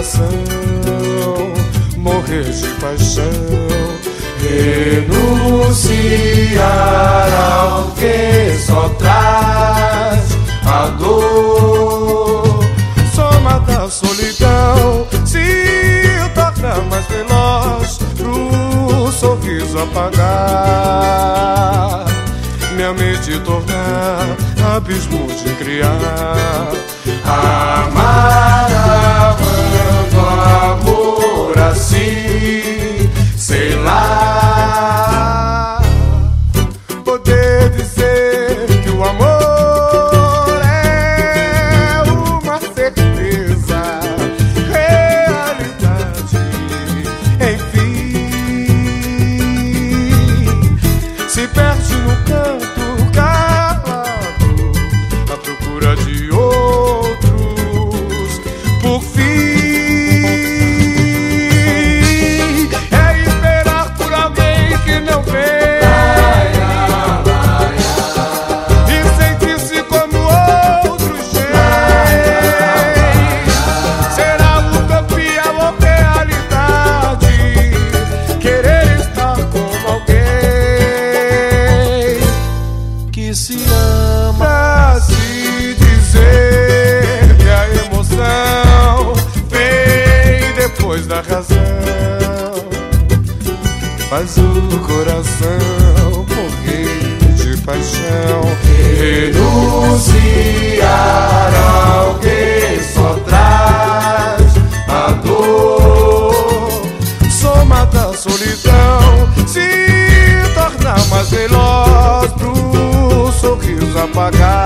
coração, morrer de paixão, renunciar ao que só traz a dor. Soma da solidão se torna mais veloz pro sorriso apagar, minha mente tornar abismo de criar. Amar amando amor assim, sei lá, poder dizer que o amor é uma certeza, realidade, enfim, se perde no canto calado à procura de outros, por fim é esperar por alguém que não vem e sentir-se como outros têm. Será utopia ou realidade querer estar com alguém que se ama, pra se dizer que a emoção vem depois da razão, faz o coração morrer de paixão, renunciar ao que só traz a dor. Soma da solidão se torna mais veloz pro sorriso apagar,